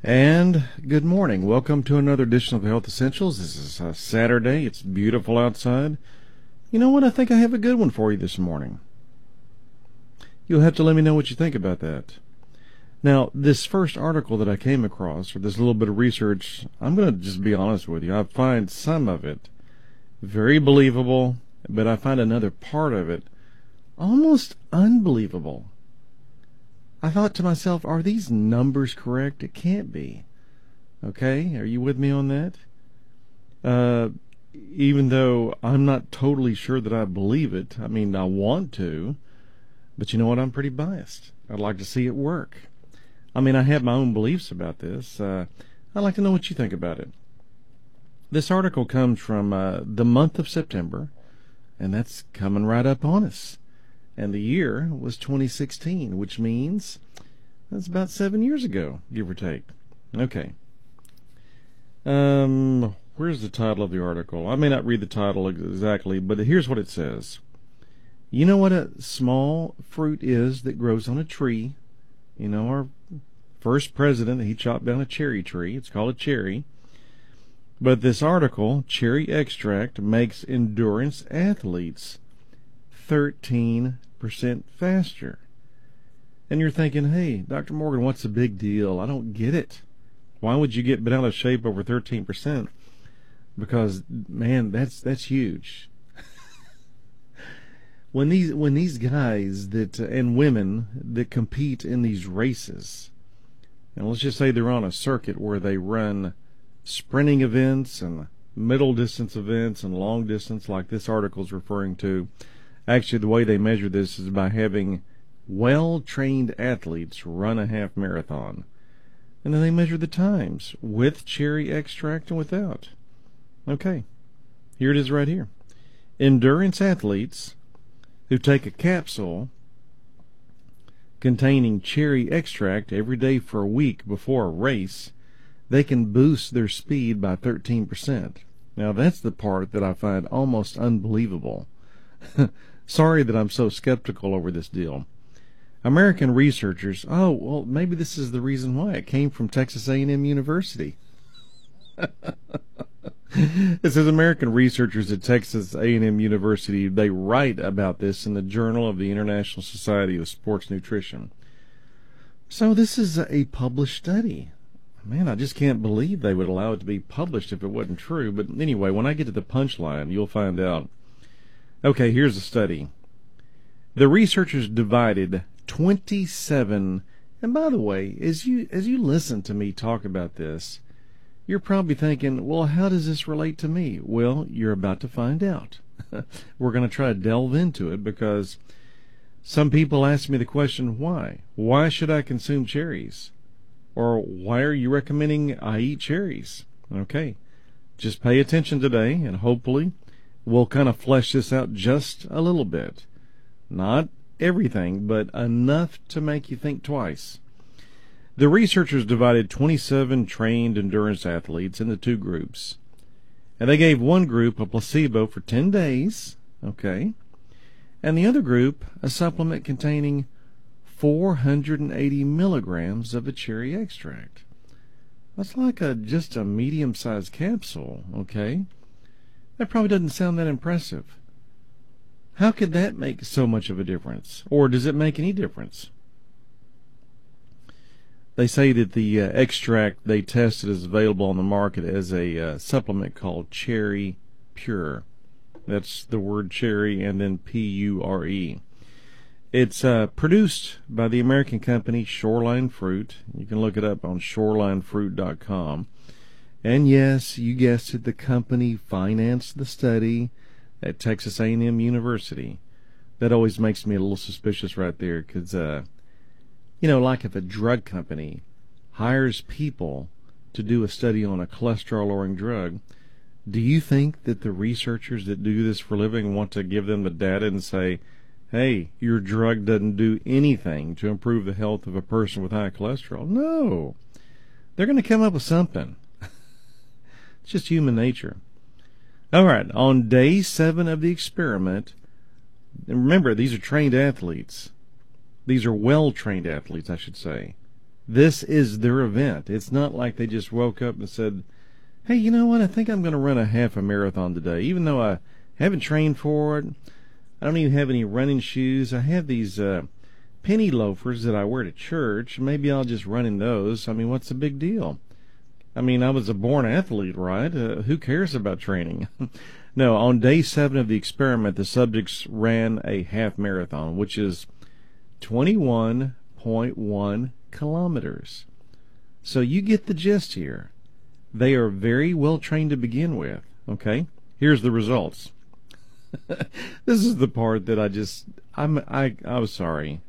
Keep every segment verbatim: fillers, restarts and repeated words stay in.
And good morning. Welcome to another edition of Health Essentials. This is uh, Saturday. It's beautiful outside. You know what? I think I have a good one for you this morning. You'll have to let me know what you think about that. Now, this first article that I came across, or this little bit of research, I'm going to just be honest with you. I find some of it very believable, but I find another part of it almost unbelievable. I thought to myself, are these numbers correct? It can't be. Okay, are you with me on that? Uh, even though I'm not totally sure that I believe it, I mean, I want to, but you know what? I'm pretty biased. I'd like to see it work. I mean, I have my own beliefs about this. Uh, I'd like to know what you think about it. This article comes from uh, the month of September, and that's coming right up on us. And the year was twenty sixteen, which means that's about seven years ago, give or take. Okay. Um, where's the title of the article? I may not read the title exactly, but here's what it says. You know what a small fruit is that grows on a tree? You know, our first president, he chopped down a cherry tree. It's called a cherry. But this article, cherry extract, makes endurance athletes thirteen percent faster. And you're thinking, hey, Doctor Morgan, what's the big deal? I don't get it. Why would you get bent out of shape over thirteen percent? Because, man, that's that's huge. when these when these guys that uh, and women that compete in these races, and let's just say they're on a circuit where they run sprinting events and middle distance events and long distance, like this article is referring to. Actually, the way they measure this is by having well-trained athletes run a half marathon. And then they measure the times with cherry extract and without. Okay, here it is right here. Endurance athletes who take a capsule containing cherry extract every day for a week before a race, they can boost their speed by thirteen percent. Now, that's the part that I find almost unbelievable. Sorry that I'm so skeptical over this deal. American researchers, oh, well, maybe this is the reason why. It came from Texas A and M University. It says American researchers at Texas A and M University, they write about this in the Journal of the International Society of Sports Nutrition. So this is a published study. Man, I just can't believe they would allow it to be published if it wasn't true. But anyway, when I get to the punchline, you'll find out. Okay, here's the study. The researchers divided twenty-seven, and by the way, as you as you listen to me talk about this, you're probably thinking, well, how does this relate to me? Well, you're about to find out. We're going to try to delve into it because some people ask me the question, why? Why should I consume cherries? Or why are you recommending I eat cherries? Okay, just pay attention today, and hopefully we'll kind of flesh this out just a little bit. Not everything, but enough to make you think twice. The researchers divided twenty-seven trained endurance athletes into two groups. And they gave one group a placebo for ten days, okay, and the other group a supplement containing four hundred eighty milligrams of a cherry extract. That's like a just a medium-sized capsule, okay? That probably doesn't sound that impressive. How could that make so much of a difference? Or does it make any difference? They say that the uh, extract they tested is available on the market as a uh, supplement called Cherry Pure. That's the word cherry and then P U R E. It's uh, produced by the American company Shoreline Fruit. You can look it up on shoreline fruit dot com. And yes, you guessed it, the company financed the study at Texas A and M University. That always makes me a little suspicious right there because, uh, you know, like if a drug company hires people to do a study on a cholesterol-lowering drug, do you think that the researchers that do this for a living want to give them the data and say, hey, your drug doesn't do anything to improve the health of a person with high cholesterol? No. They're going to come up with something. It's just human nature. All right, on day seven of the experiment, and remember, these are trained athletes. These are well-trained athletes, I should say. This is their event. It's not like they just woke up and said, hey, you know what, I think I'm going to run a half a marathon today. Even though I haven't trained for it, I don't even have any running shoes. I have these uh, penny loafers that I wear to church. Maybe I'll just run in those. I mean, what's the big deal? I mean, I was a born athlete, right? Uh, who cares about training? No, on day seven of the experiment, the subjects ran a half marathon, which is twenty-one point one kilometers. So you get the gist here. They are very well trained to begin with, okay? Here's the results. This is the part that I just, I'm, I, I'm sorry.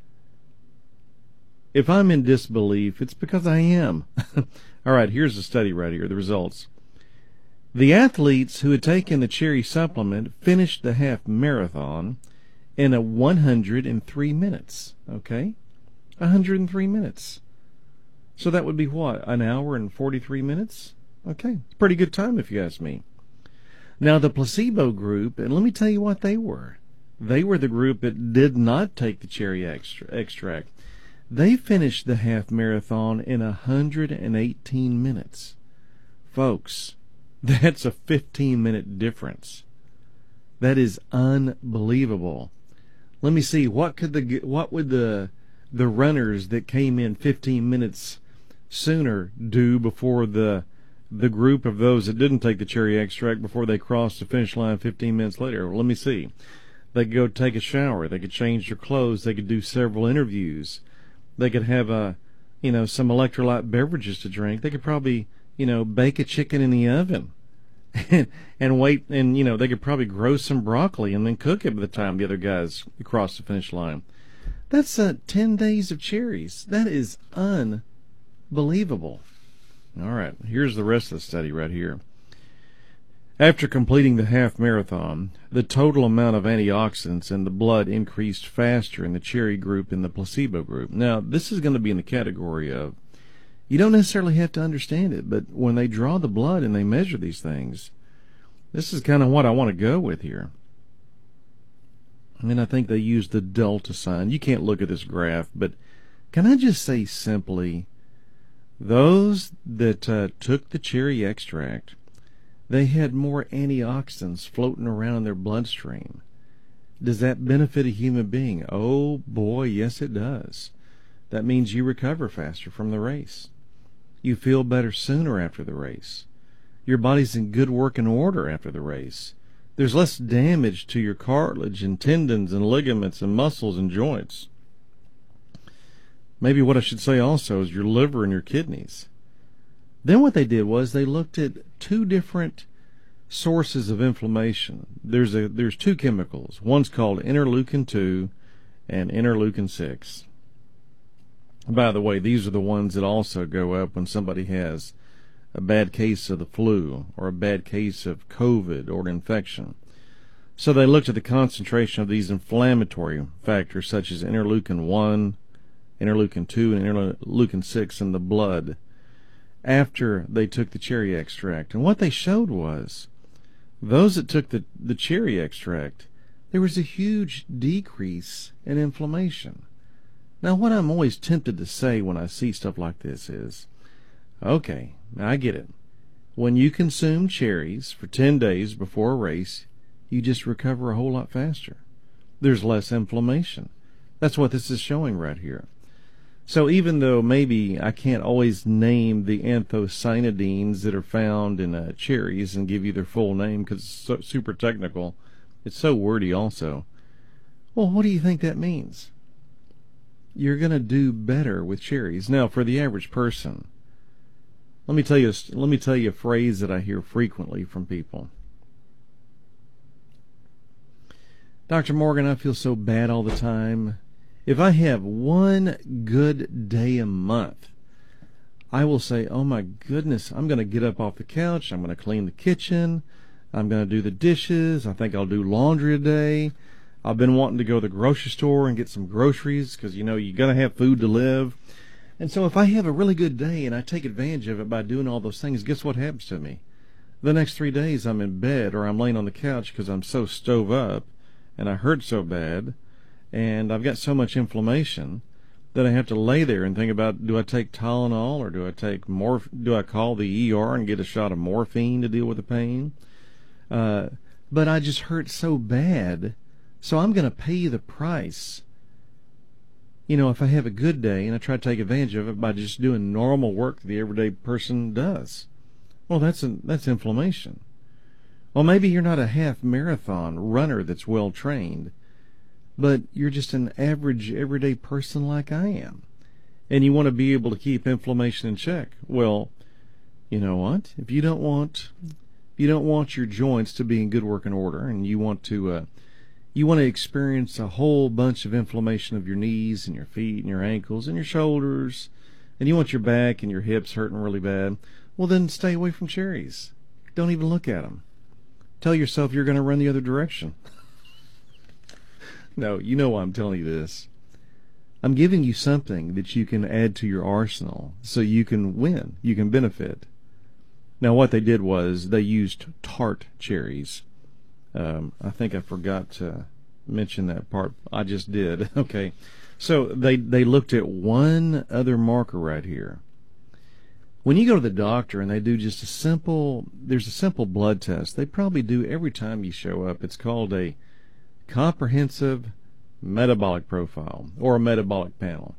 If I'm in disbelief, it's because I am. All right, here's the study right here, the results. The athletes who had taken the cherry supplement finished the half marathon in a one hundred three minutes, okay? one hundred three minutes. So that would be what, an hour and forty-three minutes? Okay, pretty good time if you ask me. Now the placebo group, and let me tell you what they were. They were the group that did not take the cherry extra, extract. They finished the half marathon in one hundred eighteen minutes. Folks, that's a fifteen minute difference. That is unbelievable. Let me see, what could the what would the the runners that came in fifteen minutes sooner do before the the group of those that didn't take the cherry extract before they crossed the finish line fifteen minutes later? Well, let me see. They could go take a shower. They could change their clothes. They could do several interviews. They could have a, you know, some electrolyte beverages to drink. They could probably, you know, bake a chicken in the oven and, and wait. And, you know, they could probably grow some broccoli and then cook it by the time the other guys cross the finish line. That's uh, ten days of cherries. That is unbelievable. All right, here's the rest of the study right here. After completing the half marathon, the total amount of antioxidants in the blood increased faster in the cherry group than the placebo group. Now, this is going to be in the category of, you don't necessarily have to understand it, but when they draw the blood and they measure these things, this is kind of what I want to go with here. And I think they use the delta sign. You can't look at this graph, but can I just say simply, those that uh, took the cherry extract, they had more antioxidants floating around in their bloodstream. Does that benefit a human being? Oh boy, yes it does. That means you recover faster from the race. You feel better sooner after the race. Your body's in good working order after the race. There's less damage to your cartilage and tendons and ligaments and muscles and joints. Maybe what I should say also is your liver and your kidneys. Then what they did was they looked at two different sources of inflammation. There's a there's two chemicals. One's called interleukin two and interleukin six. By the way, these are the ones that also go up when somebody has a bad case of the flu or a bad case of COVID or an infection. So they looked at the concentration of these inflammatory factors such as interleukin one, interleukin two, and interleukin six in the blood after they took the cherry extract. And what they showed was those that took the, the cherry extract, there was a huge decrease in inflammation. Now, what I'm always tempted to say when I see stuff like this is, okay, I get it. When you consume cherries for ten days before a race, you just recover a whole lot faster. There's less inflammation. That's what this is showing right here. So even though maybe I can't always name the anthocyanidins that are found in uh, cherries and give you their full name because it's so super technical, it's so wordy also. Well, what do you think that means? You're going to do better with cherries. Now, for the average person, let me tell you, let me tell you a phrase that I hear frequently from people. Doctor Morgan, I feel so bad all the time. If I have one good day a month, I will say, oh my goodness, I'm going to get up off the couch, I'm going to clean the kitchen, I'm going to do the dishes, I think I'll do laundry today. I've been wanting to go to the grocery store and get some groceries because, you know, you got to have food to live. And so if I have a really good day and I take advantage of it by doing all those things, guess what happens to me? The next three days I'm in bed or I'm laying on the couch because I'm so stove up and I hurt so bad and I've got so much inflammation that I have to lay there and think about, do I take Tylenol or do I take morph? Do I call the E R and get a shot of morphine to deal with the pain? Uh, but I just hurt so bad, so I'm going to pay the price. You know, if I have a good day and I try to take advantage of it by just doing normal work the everyday person does. Well, that's a, that's inflammation. Well, maybe you're not a half marathon runner that's well trained, but you're just an average everyday person like I am, and you want to be able to keep inflammation in check. Well, you know what? If you don't want, if you don't want your joints to be in good working order, and you want to, uh, you want to experience a whole bunch of inflammation of your knees and your feet and your ankles and your shoulders, and you want your back and your hips hurting really bad, well, then stay away from cherries. Don't even look at them. Tell yourself you're going to run the other direction. No, you know why I'm telling you this. I'm giving you something that you can add to your arsenal so you can win, you can benefit. Now, what they did was they used tart cherries. Um, I think I forgot to mention that part. I just did. Okay. So they, they looked at one other marker right here. When you go to the doctor and they do just a simple, there's a simple blood test they probably do every time you show up. It's called a comprehensive metabolic profile or a metabolic panel.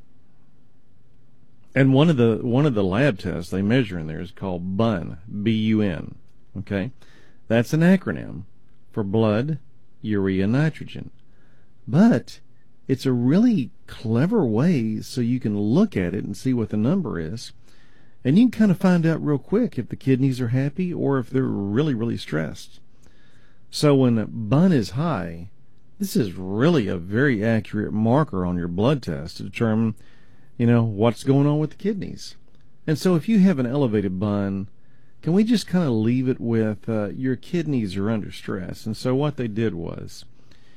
And one of the one of the lab tests they measure in there is called B U N, B U N. Okay? That's an acronym for blood, urea, nitrogen. But it's a really clever way so you can look at it and see what the number is. And you can kind of find out real quick if the kidneys are happy or if they're really, really stressed. So when B U N is high, this is really a very accurate marker on your blood test to determine, you know, what's going on with the kidneys. And so if you have an elevated B U N, can we just kind of leave it with uh, your kidneys are under stress? And so what they did was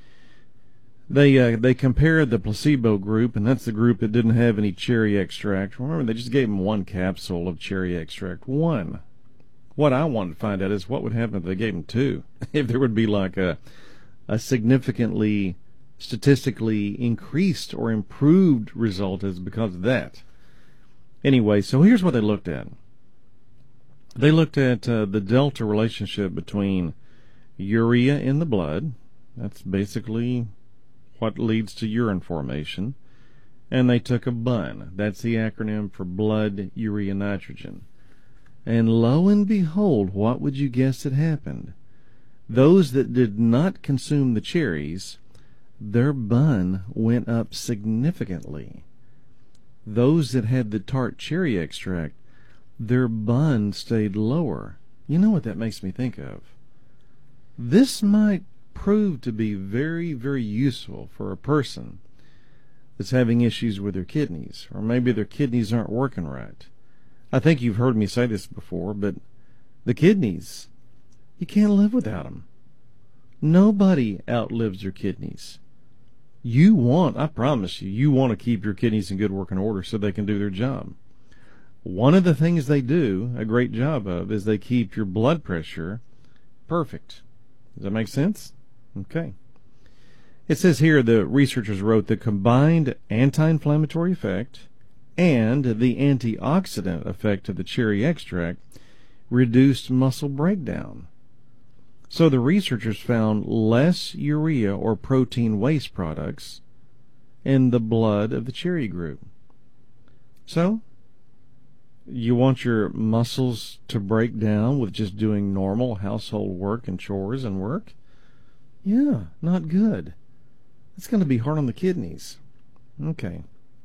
They uh, they compared the placebo group, and that's the group that didn't have any cherry extract. Remember, they just gave them one capsule of cherry extract. One. What I wanted to find out is what would happen if they gave them two. If there would be like a, a significantly, statistically increased or improved result as because of that. Anyway, so here's what they looked at. They looked at uh, the delta relationship between urea in the blood. That's basically what leads to urine formation, and they took a B U N. That's the acronym for blood, urea, nitrogen. And lo and behold, what would you guess had happened? Those that did not consume the cherries, their B U N went up significantly. Those that had the tart cherry extract, their B U N stayed lower. You know what that makes me think of? This might prove to be very, very useful for a person that's having issues with their kidneys, or maybe their kidneys aren't working right. I think you've heard me say this before, but the kidneys, you can't live without them. Nobody outlives their kidneys. You want, I promise you, you want to keep your kidneys in good working order so they can do their job. One of the things they do a great job of is they keep your blood pressure perfect. Does that make sense? Okay. It says here the researchers wrote the combined anti-inflammatory effect and the antioxidant effect of the cherry extract reduced muscle breakdown. So the researchers found less urea or protein waste products in the blood of the cherry group. So, you want your muscles to break down with just doing normal household work and chores and work? Yeah, not good. It's going to be hard on the kidneys. Okay.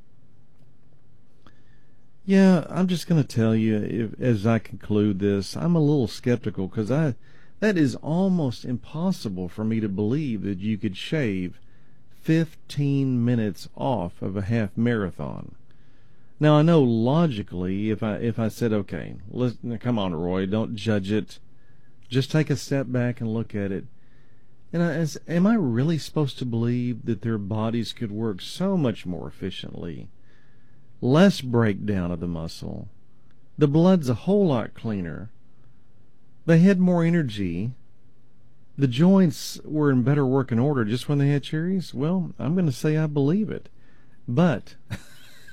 Yeah, I'm just going to tell you, if, as I conclude this, I'm a little skeptical because I, that is almost impossible for me to believe that you could shave fifteen minutes off of a half marathon. Now, I know logically, if I if I said, okay, listen, come on, Roy, don't judge it. Just take a step back and look at it. And I, as, am I really supposed to believe that their bodies could work so much more efficiently? Less breakdown of the muscle. The blood's a whole lot cleaner. They had more energy. The joints were in better working order just when they had cherries. Well, I'm going to say I believe it. But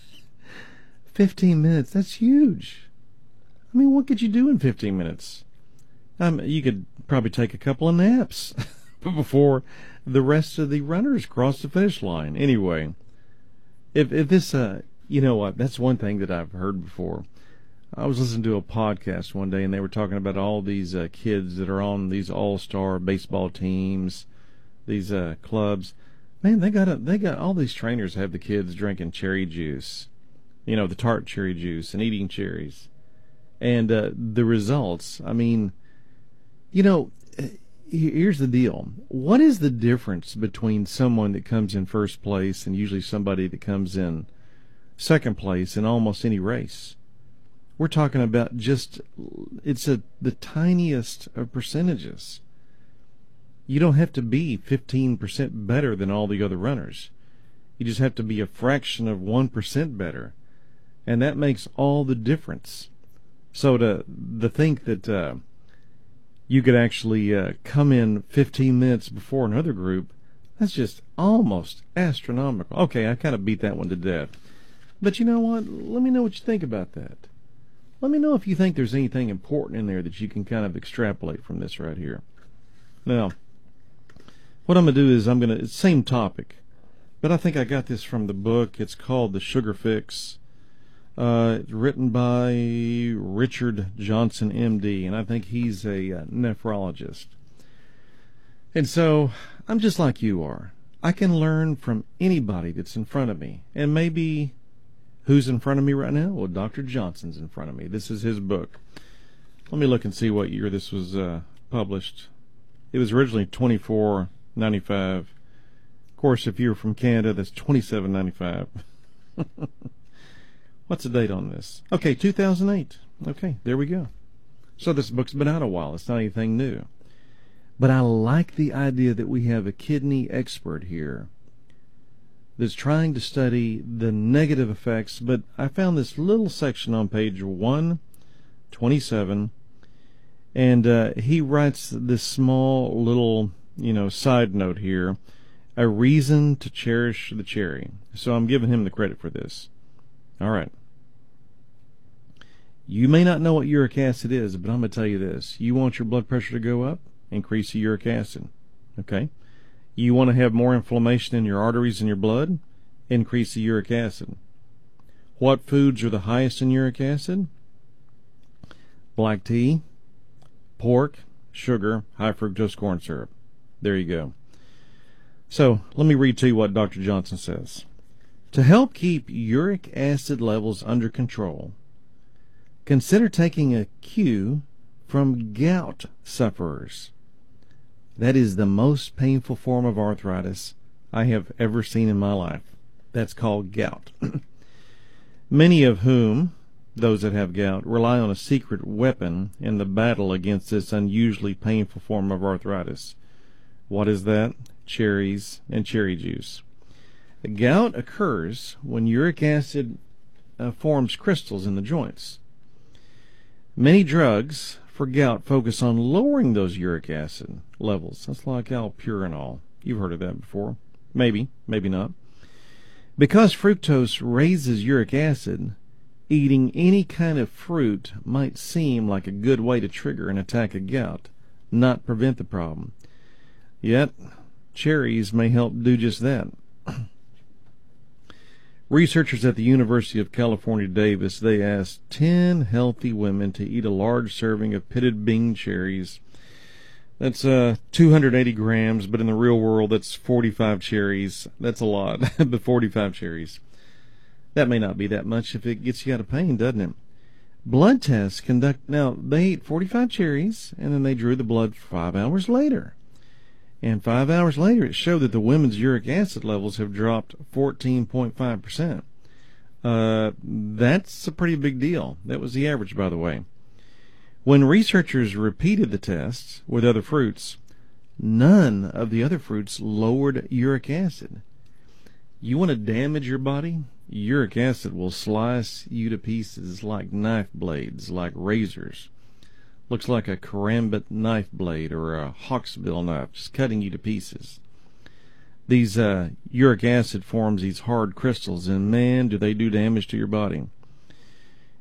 fifteen minutes, that's huge. I mean, what could you do in fifteen minutes? Um, you could probably take a couple of naps before the rest of the runners cross the finish line. Anyway, if if this, uh, you know what, that's one thing that I've heard before. I was listening to a podcast one day, and they were talking about all these uh, kids that are on these all-star baseball teams, these uh, clubs. Man, they got a, they got all these trainers have the kids drinking cherry juice, you know, the tart cherry juice, and eating cherries. And uh, the results, I mean, you know, here's the deal. What is the difference between someone that comes in first place and usually somebody that comes in second place in almost any race? We're talking about just, it's a, the tiniest of percentages. You don't have to be fifteen percent better than all the other runners. You just have to be a fraction of one percent better. And that makes all the difference. So to, to think that uh, you could actually uh, come in fifteen minutes before another group, that's just almost astronomical. Okay, I kind of beat that one to death. But you know what? Let me know what you think about that. Let me know if you think there's anything important in there that you can kind of extrapolate from this right here. Now, what I'm going to do is I'm going to, it's the same topic, but I think I got this from the book. It's called The Sugar Fix. Uh, it's written by Richard Johnson, M D, and I think he's a uh, nephrologist. And so, I'm just like you are. I can learn from anybody that's in front of me, and maybe who's in front of me right now? Well, Doctor Johnson's in front of me. This is his book. Let me look and see what year this was uh, published. It was originally twenty-four ninety-five. Of course, if you're from Canada, that's twenty-seven ninety-five. What's the date on this? Okay, two thousand eight. Okay, there we go. So this book's been out a while. It's not anything new. But I like the idea that we have a kidney expert here that's trying to study the negative effects. But I found this little section on page one twenty-seven, and uh, he writes this small little, you know, side note here, a reason to cherish the cherry. So I'm giving him the credit for this. All right. You may not know what uric acid is, but I'm going to tell you this. You want your blood pressure to go up? Increase the uric acid. Okay? You want to have more inflammation in your arteries and your blood? Increase the uric acid. What foods are the highest in uric acid? Black tea, pork, sugar, high fructose corn syrup. There you go. So, let me read to you what Doctor Johnson says. To help keep uric acid levels under control, consider taking a cue from gout sufferers. That is the most painful form of arthritis I have ever seen in my life. That's called gout. Many of whom, those that have gout, rely on a secret weapon in the battle against this unusually painful form of arthritis. What is that? Cherries and cherry juice. Gout occurs when uric acid uh, forms crystals in the joints. Many drugs for gout focus on lowering those uric acid levels. That's like alpurinol. You've heard of that before. Maybe, maybe not. Because fructose raises uric acid, eating any kind of fruit might seem like a good way to trigger an attack of gout, not prevent the problem. Yet, cherries may help do just that. Researchers at the University of California, Davis, they asked ten healthy women to eat a large serving of pitted Bing cherries. That's uh, two hundred eighty grams, but in the real world, that's forty-five cherries. That's a lot, but forty-five cherries. That may not be that much if it gets you out of pain, doesn't it? Blood tests conduct. Now, they ate forty-five cherries, and then they drew the blood five hours later. And five hours later, it showed that the women's uric acid levels have dropped fourteen point five percent. Uh, that's a pretty big deal. That was the average, by the way. When researchers repeated the tests with other fruits, none of the other fruits lowered uric acid. You want to damage your body? Uric acid will slice you to pieces like knife blades, like razors. Looks like a karambit knife blade or a hawksbill knife, just cutting you to pieces. These uh, uric acid forms these hard crystals, and man, do they do damage to your body.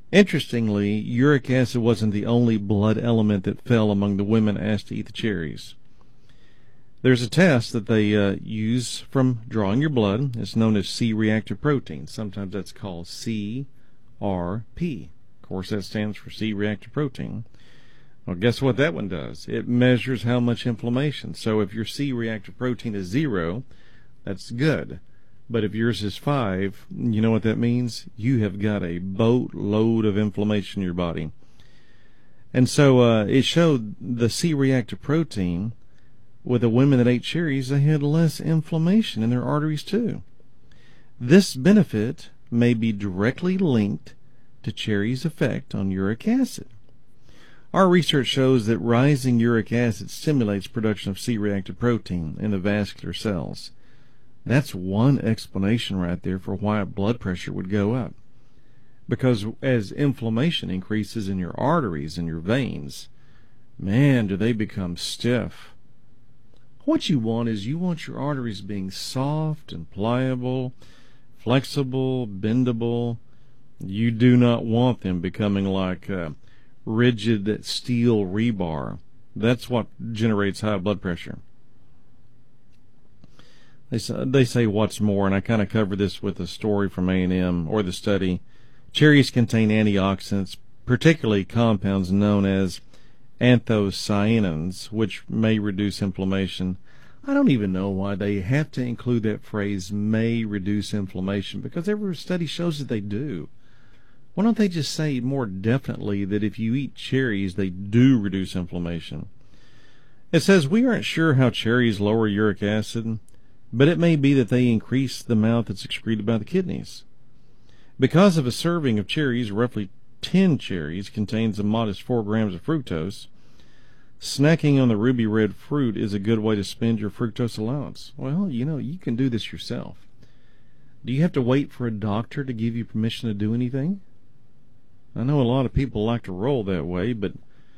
Interestingly, uric acid wasn't the only blood element that fell among the women asked to eat the cherries. There's a test that they uh, use from drawing your blood. It's known as C-reactive protein. Sometimes that's called C R P. Of course, that stands for C-reactive protein. Well, guess what that one does? It measures how much inflammation. So if your C-reactive protein is zero, that's good. But if yours is five, you know what that means? You have got a boatload of inflammation in your body. And so uh, it showed the C-reactive protein with the women that ate cherries, they had less inflammation in their arteries too. This benefit may be directly linked to cherries' effect on uric acid. Our research shows that rising uric acid stimulates production of C-reactive protein in the vascular cells. That's one explanation right there for why blood pressure would go up. Because as inflammation increases in your arteries and your veins, man, do they become stiff. What you want is you want your arteries being soft and pliable, flexible, bendable. You do not want them becoming like uh, rigid steel rebar. That's what generates high blood pressure. They say, they say what's more, and I kind of cover this with a story from A and M or the study. Cherries contain antioxidants, particularly compounds known as anthocyanins, which may reduce inflammation. I don't even know why they have to include that phrase, may reduce inflammation, because every study shows that they do. Why don't they just say more definitely that if you eat cherries, they do reduce inflammation? It says we aren't sure how cherries lower uric acid, but it may be that they increase the amount that's excreted by the kidneys. Because of a serving of cherries, roughly ten cherries contains a modest four grams of fructose, snacking on the ruby red fruit is a good way to spend your fructose allowance. Well, you know, you can do this yourself. Do you have to wait for a doctor to give you permission to do anything? I know a lot of people like to roll that way, but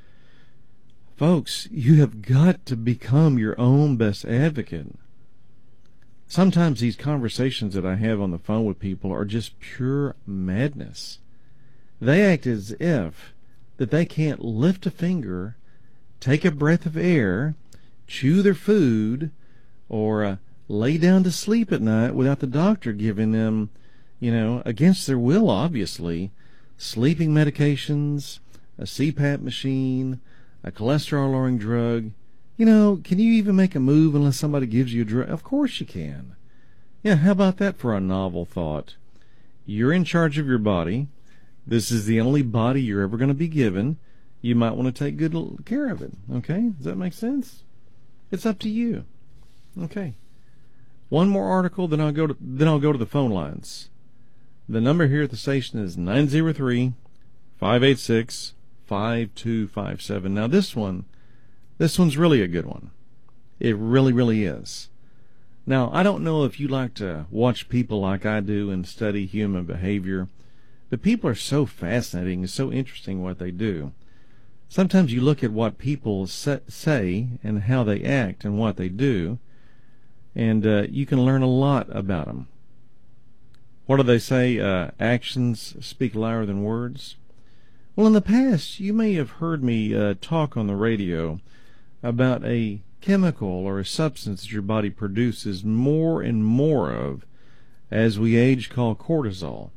folks, you have got to become your own best advocate. Sometimes these conversations that I have on the phone with people are just pure madness. They act as if that they can't lift a finger, take a breath of air, chew their food, or uh, lay down to sleep at night without the doctor giving them, you know, against their will, obviously, sleeping medications, a C PAP machine, a cholesterol-lowering drug. You know, can you even make a move unless somebody gives you a drug? Of course you can. Yeah, how about that for a novel thought? You're in charge of your body. This is the only body you're ever going to be given. You might want to take good care of it. Okay? Does that make sense? It's up to you. Okay. One more article, then I'll go to then I'll go to the phone lines. The number here at the station is nine zero three, five eight six, five two five seven. Now this one, this one's really a good one. It really, really is. Now, I don't know if you like to watch people like I do and study human behavior, but people are so fascinating and so interesting what they do. Sometimes you look at what people say and how they act and what they do, and uh, you can learn a lot about them. What do they say? Uh, actions speak louder than words. Well, in the past, you may have heard me uh, talk on the radio about a chemical or a substance that your body produces more and more of as we age called cortisol.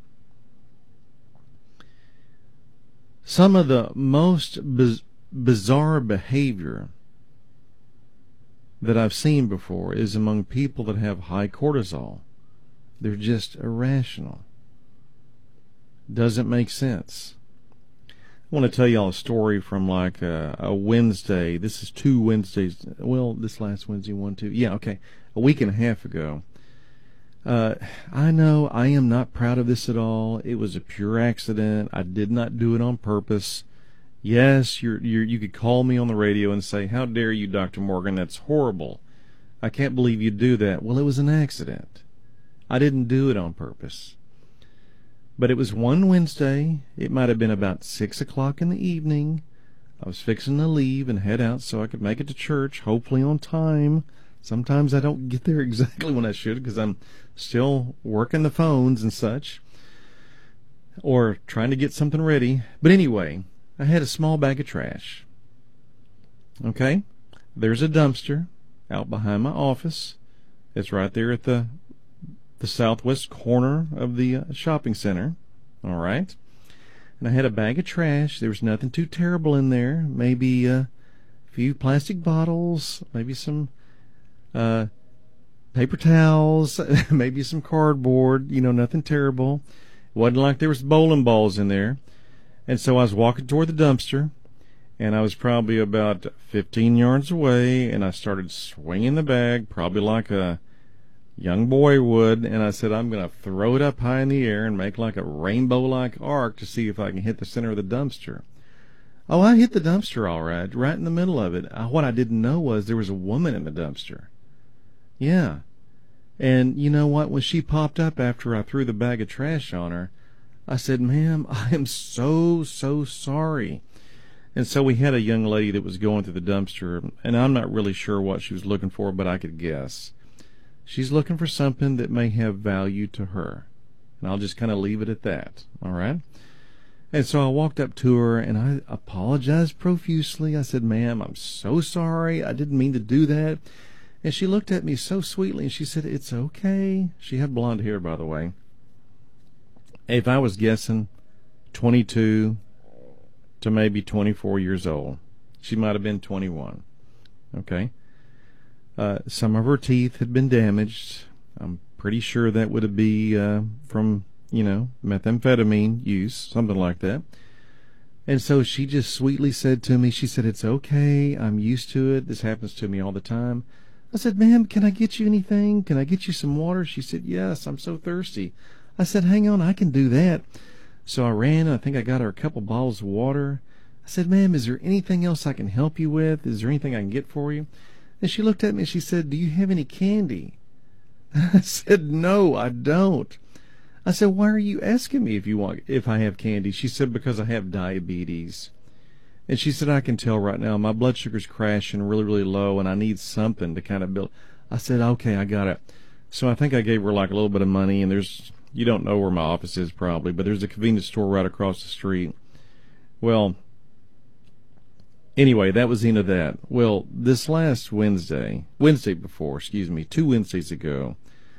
Some of the most biz- bizarre behavior that I've seen before is among people that have high cortisol. They're just irrational. Doesn't make sense. I want to tell y'all a story from like a, a Wednesday. This is two Wednesdays. Well, this last Wednesday, one, two. Yeah, okay. A week and a half ago. Uh, I know I am not proud of this at all. It was a pure accident. I did not do it on purpose. Yes, you're, you're, you could call me on the radio and say, "How dare you, Doctor Morgan? That's horrible. I can't believe you do that." Well, it was an accident. I didn't do it on purpose. But it was one Wednesday. It might have been about six o'clock in the evening. I was fixing to leave and head out so I could make it to church, hopefully on time. Sometimes I don't get there exactly when I should because I'm still working the phones and such. or trying to get something ready. But anyway, I had a small bag of trash. Okay? There's a dumpster out behind my office. It's right there at the the southwest corner of the uh, shopping center. All right? And I had a bag of trash. There was nothing too terrible in there. Maybe uh, a few plastic bottles, maybe some uh, paper towels, maybe some cardboard, you know, nothing terrible. It wasn't like there was bowling balls in there. And so I was walking toward the dumpster, and I was probably about fifteen yards away, and I started swinging the bag, probably like a young boy would, and I said, I'm going to throw it up high in the air and make like a rainbow-like arc to see if I can hit the center of the dumpster. Oh, I hit the dumpster all right, right in the middle of it. What I didn't know was there was a woman in the dumpster. Yeah. And you know what? When she popped up after I threw the bag of trash on her, I said, ma'am, I am so, so sorry. And so we had a young lady that was going through the dumpster, and I'm not really sure what she was looking for, but I could guess. She's looking for something that may have value to her. And I'll just kind of leave it at that, all right? And so I walked up to her, and I apologized profusely. I said, ma'am, I'm so sorry. I didn't mean to do that. And she looked at me so sweetly, and she said, it's okay. She had blonde hair, by the way. If I was guessing, twenty-two to maybe twenty-four years old. She might have been twenty-one. Okay? Uh, some of her teeth had been damaged. I'm pretty sure that would be uh, from, you know, methamphetamine use, something like that. And so she just sweetly said to me, she said, it's okay, I'm used to it, this happens to me all the time. I said, ma'am, can I get you anything? Can I get you some water? She said, yes, I'm so thirsty. I said, hang on, I can do that. So I ran, I think I got her a couple bottles of water. I said, ma'am, is there anything else I can help you with? Is there anything I can get for you? And she looked at me and she said, do you have any candy? I said, no, I don't. I said, why are you asking me if you want, if I have candy? She said, because I have diabetes. And she said, I can tell right now, my blood sugar's crashing really, really low, and I need something to kind of build. I said, okay, I got it. So I think I gave her like a little bit of money, and there's, you don't know where my office is probably, but there's a convenience store right across the street. Well, anyway, that was the end of that. Well, this last Wednesday, Wednesday before, excuse me, two Wednesdays ago,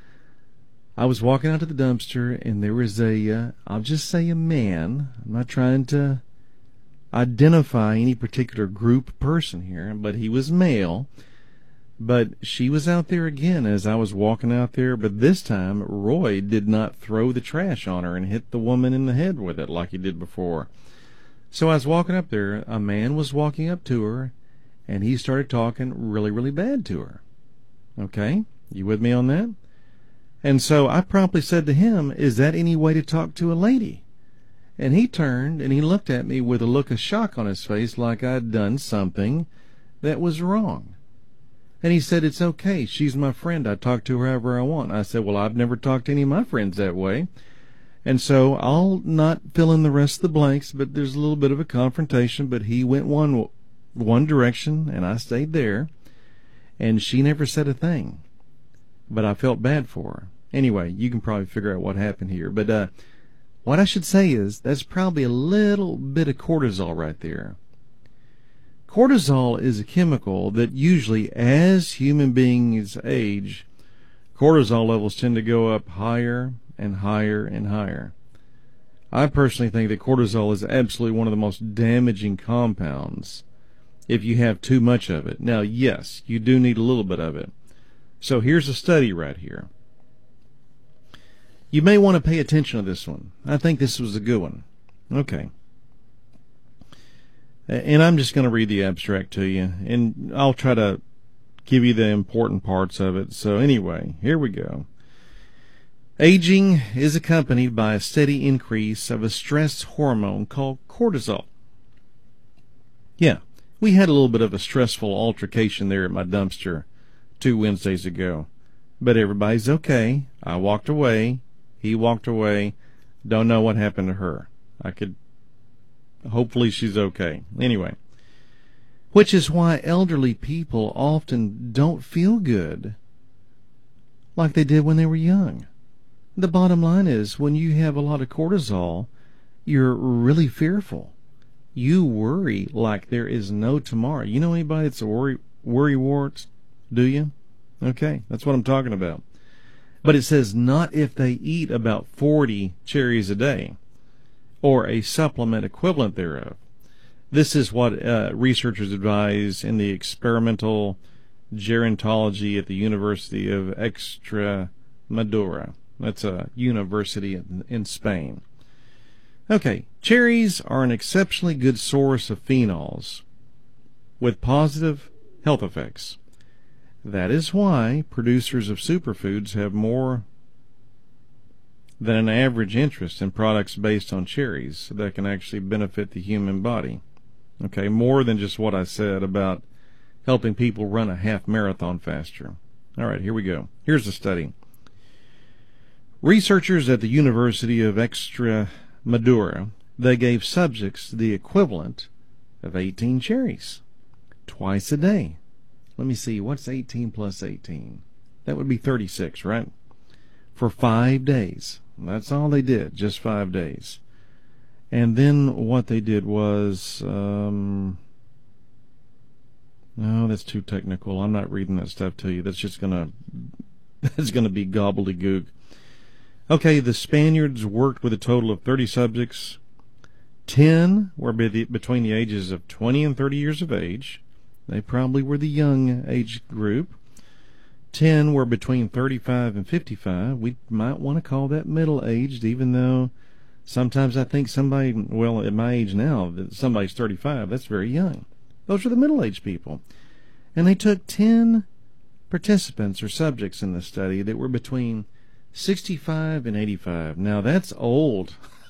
I was walking out to the dumpster, and there was a, uh, I'll just say a man. I'm not trying to identify any particular group person here, but he was male. But she was out there again as I was walking out there, but this time Roy did not throw the trash on her and hit the woman in the head with it like he did before. So I was walking up there, a man was walking up to her, and he started talking really, really bad to her. Okay? You with me on that? And so I promptly said to him, is that any way to talk to a lady? And he turned and he looked at me with a look of shock on his face like I'd done something that was wrong. And he said, it's okay, she's my friend, I talk to her however I want. I said, well, I've never talked to any of my friends that way. And so I'll not fill in the rest of the blanks, but there's a little bit of a confrontation, but he went one one direction and I stayed there, and she never said a thing. But I felt bad for her. Anyway, you can probably figure out what happened here. But uh, what I should say is that's probably a little bit of cortisol right there. Cortisol is a chemical that usually, as human beings age, cortisol levels tend to go up higher and higher and higher. I personally think that cortisol is absolutely one of the most damaging compounds if you have too much of it. Now, yes, you do need a little bit of it. So here's a study right here. You may want to pay attention to this one. I think this was a good one. Okay. And I'm just going to read the abstract to you, and I'll try to give you the important parts of it. So anyway, here we go. Aging is accompanied by a steady increase of a stress hormone called cortisol. Yeah, we had a little bit of a stressful altercation there at my dumpster two Wednesdays ago. But everybody's okay. I walked away. He walked away. Don't know what happened to her. I could... Hopefully she's okay. Anyway. Which is why elderly people often don't feel good like they did when they were young. The bottom line is, when you have a lot of cortisol, you're really fearful. You worry like there is no tomorrow. You know anybody that's a worry, worry warts? Do you? Okay, that's what I'm talking about. But it says not if they eat about forty cherries a day or a supplement equivalent thereof. This is what uh, researchers advise in the experimental gerontology at the University of Extremadura. That's a university in, in Spain. Okay, cherries are an exceptionally good source of phenols with positive health effects. That is why producers of superfoods have more than an average interest in products based on cherries that can actually benefit the human body. Okay, more than just what I said about helping people run a half marathon faster. All right, here we go. Here's the study. Researchers at the University of Extremadura, they gave subjects the equivalent of eighteen cherries twice a day. Let me see, what's eighteen plus eighteen? That would be thirty-six, right? For five days. That's all they did, just five days. And then what they did was, um, no, that's too technical. I'm not reading that stuff to you. That's just gonna, that's gonna be gobbledygook. Okay, the Spaniards worked with a total of thirty subjects. Ten were between the ages of twenty and thirty years of age. They probably were the young age group. Ten were between thirty-five and fifty-five. We might want to call that middle-aged, even though sometimes I think somebody, well, at my age now, that somebody's thirty-five, that's very young. Those are the middle-aged people. And they took ten participants or subjects in the study that were between sixty-five and eighty-five. Now, that's old.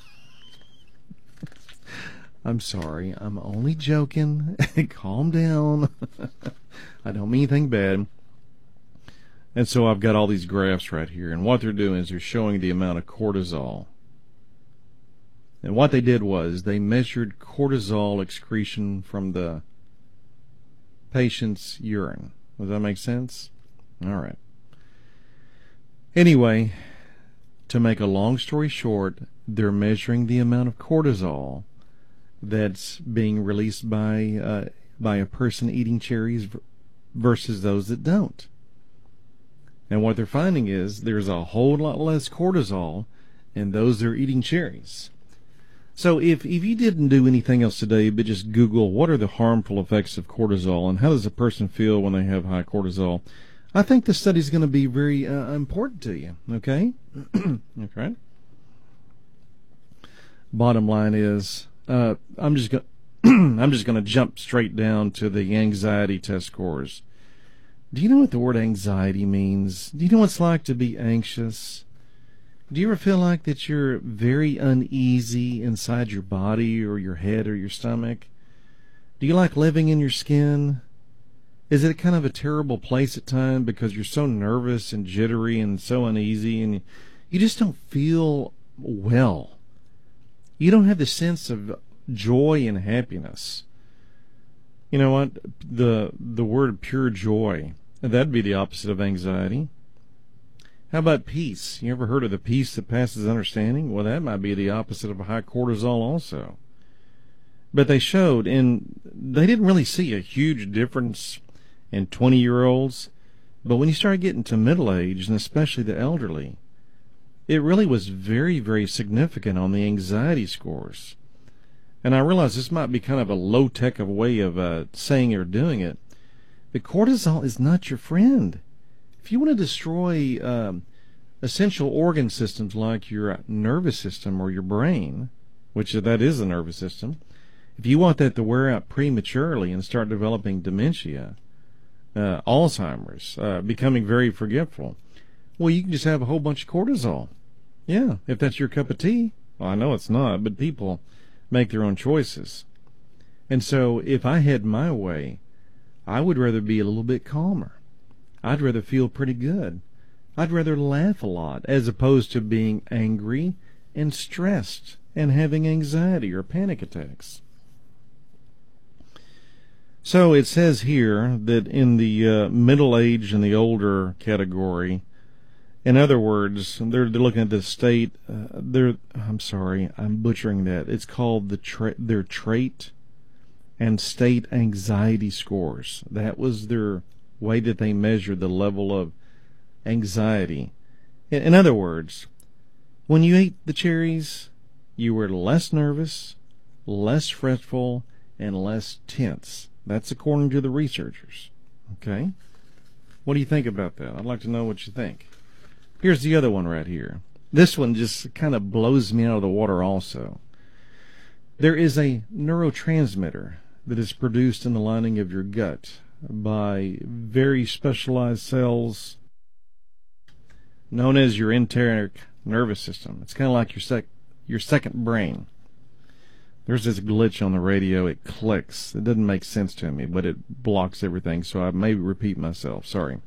I'm sorry. I'm only joking. Calm down. I don't mean anything bad. And so I've got all these graphs right here. And what they're doing is they're showing the amount of cortisol. And what they did was they measured cortisol excretion from the patient's urine. Does that make sense? All right. Anyway, to make a long story short, they're measuring the amount of cortisol that's being released by uh, by a person eating cherries versus those that don't. And what they're finding is there's a whole lot less cortisol in those that are eating cherries. So if, if you didn't do anything else today but just Google what are the harmful effects of cortisol and how does a person feel when they have high cortisol, I think this study is going to be very uh, important to you. Okay? Okay. Bottom line is, uh, I'm just going I'm just going to jump straight down to the anxiety test scores. Do you know what the word anxiety means? Do you know what it's like to be anxious? Do you ever feel like that you're very uneasy inside your body or your head or your stomach? Do you like living in your skin? Is it kind of a terrible place at times because you're so nervous and jittery and so uneasy and you just don't feel well? You don't have the sense of joy and happiness. You know what? The the word pure joy, that'd be the opposite of anxiety. How about peace? You ever heard of the peace that passes understanding? Well, that might be the opposite of high cortisol also. But they showed, and they didn't really see a huge difference in twenty-year-olds, but when you start getting to middle age, and especially the elderly, it really was very, very significant on the anxiety scores. And I realize this might be kind of a low-tech of way of uh, saying or doing it, but cortisol is not your friend. If you want to destroy um, essential organ systems like your nervous system or your brain, which that is the nervous system, if you want that to wear out prematurely and start developing dementia, uh, Alzheimer's, uh, becoming very forgetful, well, you can just have a whole bunch of cortisol. Yeah, if that's your cup of tea. Well, I know it's not, but people make their own choices. And so if I had my way, I would rather be a little bit calmer. I'd rather feel pretty good. I'd rather laugh a lot as opposed to being angry and stressed and having anxiety or panic attacks. So it says here that in the uh, middle age and the older category, In other words, they're, they're looking at the state. Uh, they're I'm sorry, I'm butchering that. It's called the tra- their trait and state anxiety scores. That was their way that they measured the level of anxiety. In, in other words, when you ate the cherries, you were less nervous, less fretful, and less tense. That's according to the researchers. Okay? What do you think about that? I'd like to know what you think. Here's the other one right here. This one just kind of blows me out of the water also. There is a neurotransmitter that is produced in the lining of your gut by very specialized cells known as your enteric nervous system. It's kind of like your sec- your second brain. There's this glitch on the radio. It clicks. It doesn't make sense to me, but it blocks everything, so I may repeat myself. Sorry.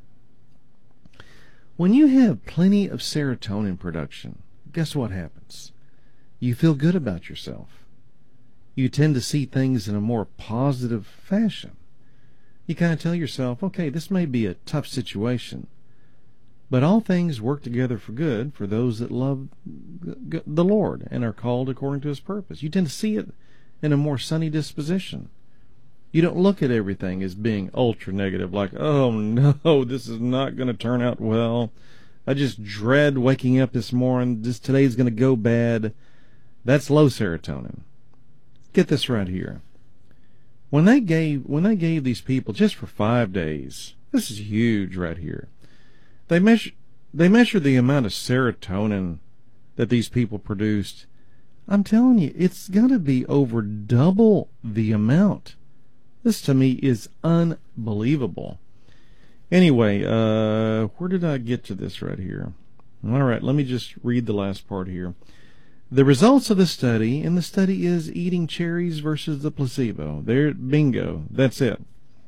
When you have plenty of serotonin production, guess what happens? You feel good about yourself. You tend to see things in a more positive fashion. You kind of tell yourself, okay, this may be a tough situation, but all things work together for good for those that love the Lord and are called according to His purpose. You tend to see it in a more sunny disposition. You don't look at everything as being ultra negative, like, oh no, this is not going to turn out well. I just dread waking up this morning. Just today's going to go bad. That's low serotonin. Get this right here. When they gave when they gave these people just for five days, this is huge right here. They measure they measured the amount of serotonin that these people produced. I'm telling you, it's got to be over double the amount. This to me is unbelievable. Anyway, uh, where did I get to this right here? All right, let me just read the last part here. The results of the study, and the study is eating cherries versus the placebo. There, bingo, that's it.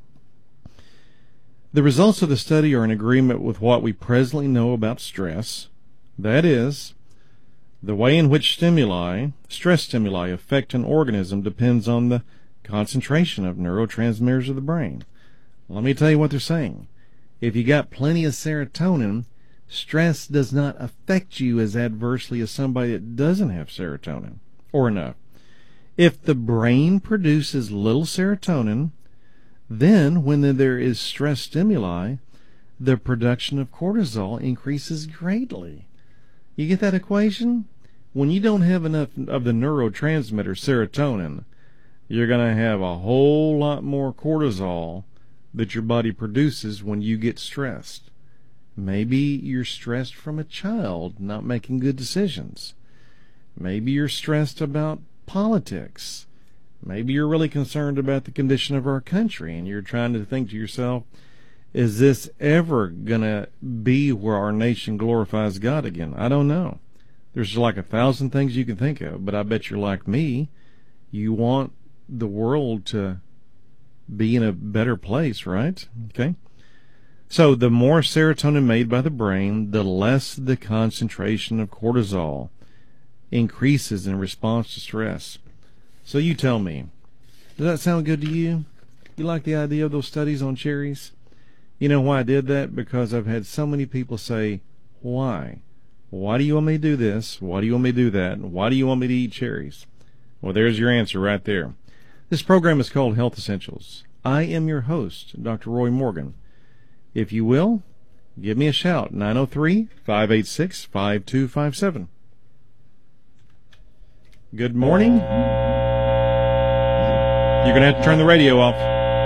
The results of the study are in agreement with what we presently know about stress. That is, the way in which stimuli, stress stimuli, affect an organism depends on the concentration of neurotransmitters of the brain. Let me tell you what they're saying. If you got plenty of serotonin, stress does not affect you as adversely as somebody that doesn't have serotonin, or enough. If the brain produces little serotonin, then when there is stress stimuli, the production of cortisol increases greatly. You get that equation? When you don't have enough of the neurotransmitter serotonin, you're going to have a whole lot more cortisol that your body produces when you get stressed. Maybe you're stressed from a child not making good decisions. Maybe you're stressed about politics. Maybe you're really concerned about the condition of our country, and you're trying to think to yourself, is this ever going to be where our nation glorifies God again? I don't know. There's like a thousand things you can think of, but I bet you're like me. You want the world to be in a better place, right? Okay. So the more serotonin made by the brain, the less the concentration of cortisol increases in response to stress. So you tell me, does that sound good to you? You like the idea of those studies on cherries? You know why I did that? Because I've had so many people say, why? Why do you want me to do this? Why do you want me to do that? Why do you want me to eat cherries? Well, there's your answer right there. This program is called Health Essentials. I am your host, Doctor Roy Morgan. If you will, give me a shout, nine oh three, five eight six, five two five seven. Good morning. You're going to have to turn the radio off.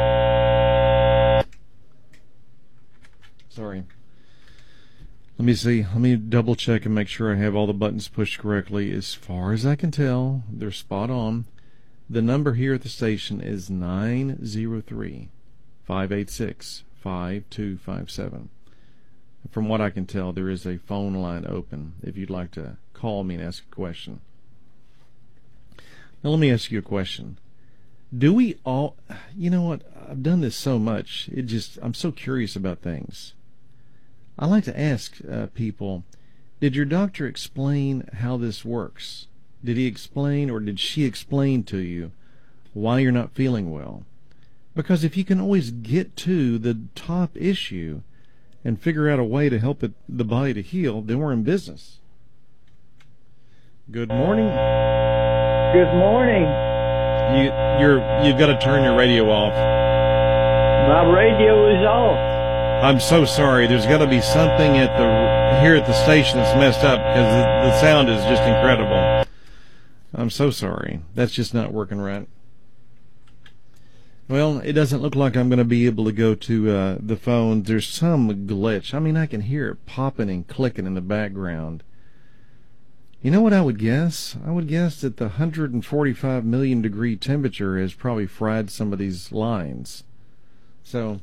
Sorry. Let me see. Let me double check and make sure I have all the buttons pushed correctly. As far as I can tell, they're spot on. The number here at the station is nine oh three, five eight six, five two five seven. From what I can tell, there is a phone line open if you'd like to call me and ask a question. Now let me ask you a question. Do we all, you know what, I've done this so much, it just, I'm so curious about things. I like to ask uh, people, did your doctor explain how this works? Did he explain or did she explain to you why you're not feeling well? Because if you can always get to the top issue and figure out a way to help it, the body to heal, then we're in business. Good morning. Good morning. You, you're, you've got to turn your radio off. My radio is off. I'm so sorry. There's got to be something at the here at the station that's messed up because the, the sound is just incredible. I'm so sorry. That's just not working right. Well, it doesn't look like I'm going to be able to go to uh, the phone. There's some glitch. I mean, I can hear it popping and clicking in the background. You know what I would guess? I would guess that the one hundred forty-five million degree temperature has probably fried some of these lines. So,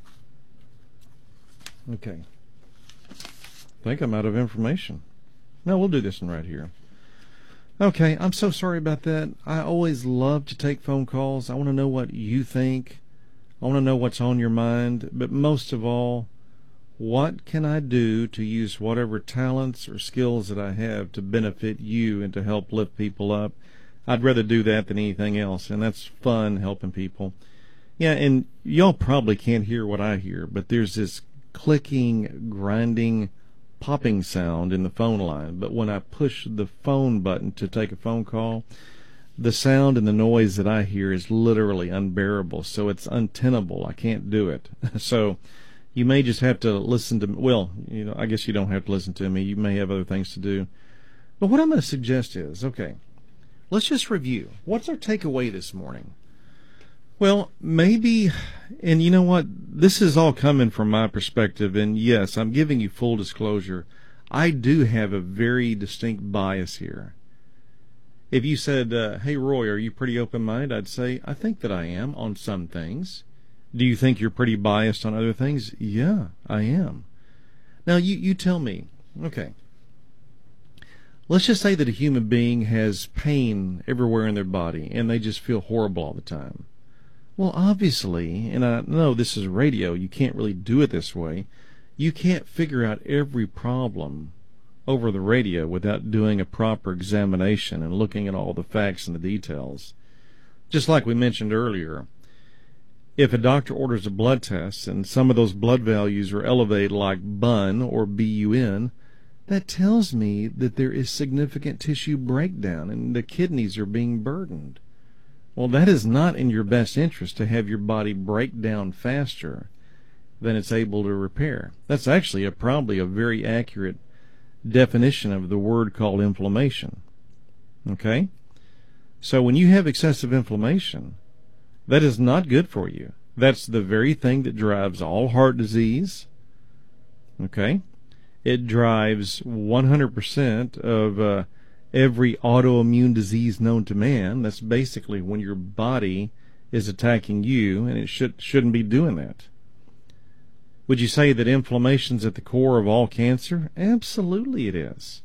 okay. I think I'm out of information. No, we'll do this one right here. Okay, I'm so sorry about that. I always love to take phone calls. I want to know what you think. I want to know what's on your mind. But most of all, what can I do to use whatever talents or skills that I have to benefit you and to help lift people up? I'd rather do that than anything else, and that's fun, helping people. Yeah, and y'all probably can't hear what I hear, but there's this clicking, grinding, popping sound in the phone line. But when I push the phone button to take a phone call, the sound and the noise that I hear is literally unbearable. So it's untenable. I can't do it. So you may just have to listen to me. Well, you know, I guess you don't have to listen to me. You may have other things to do. But what I'm going to suggest is, okay, let's just review. What's our takeaway this morning? Well, maybe, and you know what? This is all coming from my perspective, and yes, I'm giving you full disclosure. I do have a very distinct bias here. If you said, uh, hey, Roy, are you pretty open-minded? I'd say, I think that I am on some things. Do you think you're pretty biased on other things? Yeah, I am. Now, you, you tell me. Okay. Let's just say that a human being has pain everywhere in their body, and they just feel horrible all the time. Well, obviously, and I know this is radio, you can't really do it this way. You can't figure out every problem over the radio without doing a proper examination and looking at all the facts and the details. Just like we mentioned earlier, if a doctor orders a blood test and some of those blood values are elevated like B U N or B U N, that tells me that there is significant tissue breakdown and the kidneys are being burdened. Well, that is not in your best interest to have your body break down faster than it's able to repair. That's actually a, probably a very accurate definition of the word called inflammation. Okay? So when you have excessive inflammation, that is not good for you. That's the very thing that drives all heart disease. Okay? It drives one hundred percent of uh, every autoimmune disease known to man. That's basically when your body is attacking you, and it should, shouldn't be doing that. Would you say that inflammation's at the core of all cancer? Absolutely it is.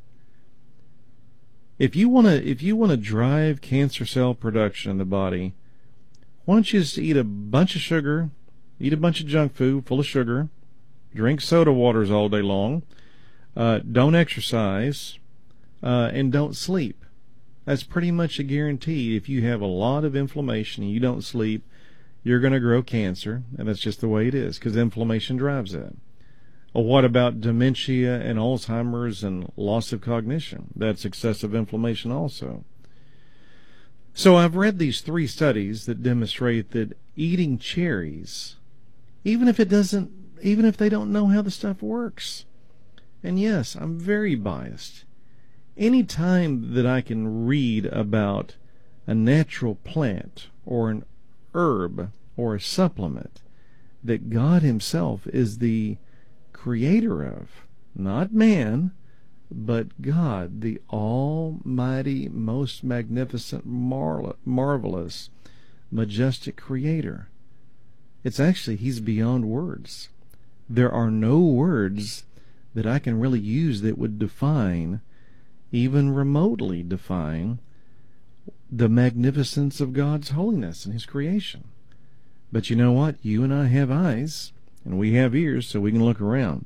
If you want to if you want to drive cancer cell production in the body, why don't you just eat a bunch of sugar, eat a bunch of junk food full of sugar, drink soda waters all day long, uh, don't exercise, uh, and don't sleep. That's pretty much a guarantee. If you have a lot of inflammation and you don't sleep, you're going to grow cancer, and that's just the way it is, because inflammation drives that. Well, what about dementia and Alzheimer's and loss of cognition? That's excessive inflammation also. So I've read these three studies that demonstrate that eating cherries, even if it doesn't, even if they don't know how the stuff works, and yes, I'm very biased. Any time that I can read about a natural plant or an herb or a supplement that God himself is the creator of, not man, but God, the almighty, most magnificent, mar- marvelous, majestic creator. It's actually, he's beyond words. There are no words that I can really use that would define, even remotely define, the magnificence of God's holiness and his creation. But you know what? You and I have eyes, and we have ears, so we can look around.